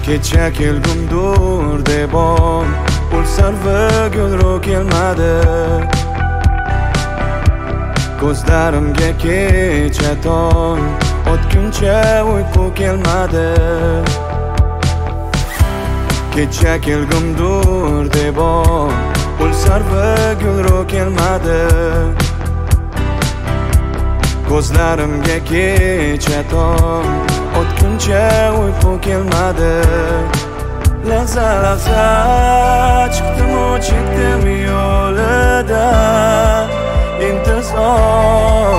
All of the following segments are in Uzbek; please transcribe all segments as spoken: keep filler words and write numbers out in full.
kecha kelgumdur debon ul sarvi gulru kelmadi ko'zlarimga kecha tong o'tguncha uyqu kelmadi kecha kelgumdur debon ul sarvi gulru kelmadi ko'zlarimga kecha tong o'tguncha uyqu kelmadi lahza lahza chiqdimu chekdim yo'lida intizor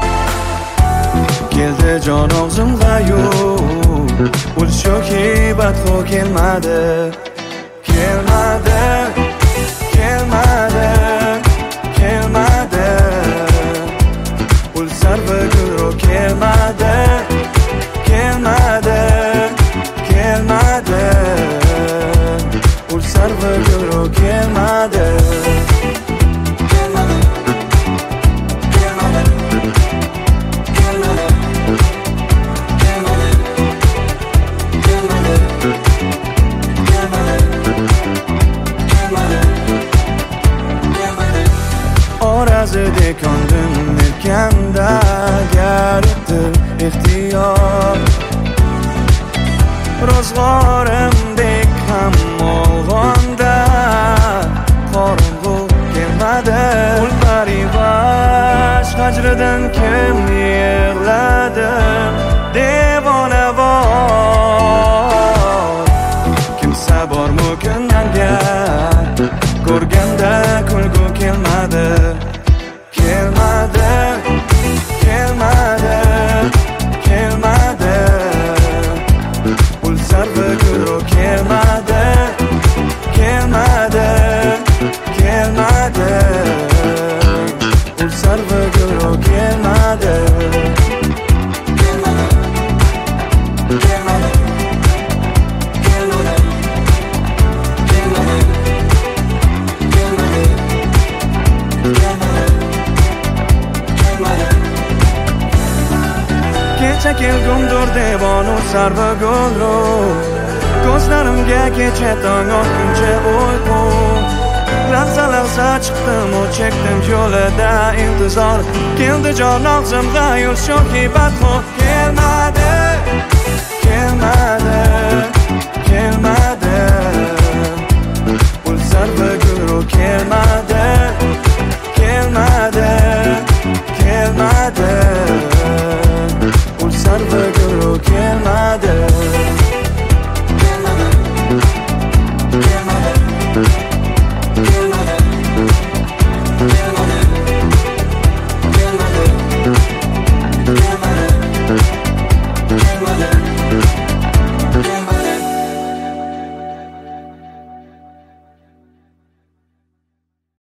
keldi jon og'zimga yo'q ul shoki badxo kelmadi kelmadi kelmadi kelmadi ul sarvi gulru kelmadi kelmadi kelmadi ul sarvi gulru kelmadi Orazide kondim melkanda garibdir ihtiyor ro'zg'orimdek ham molg'onda qorong'u kelmadi ul parivash hajridan kim yig'ladi devonavor kimsa bormi ko'ngilga ko'rganda kulgu kelmadi kelmadi kelmadi kelmadi ul sarvi gulru kelmadi kelmadi kelmadi ul sarvi gulru kelmadi kecha kelgumdur devonu sarvi gulru ko'zlarimga kecha tong otguncha uyqu lahza lahza chiqdimu chekdim yo'lida intizor keldi jon og'zimga yo'l shoki badxo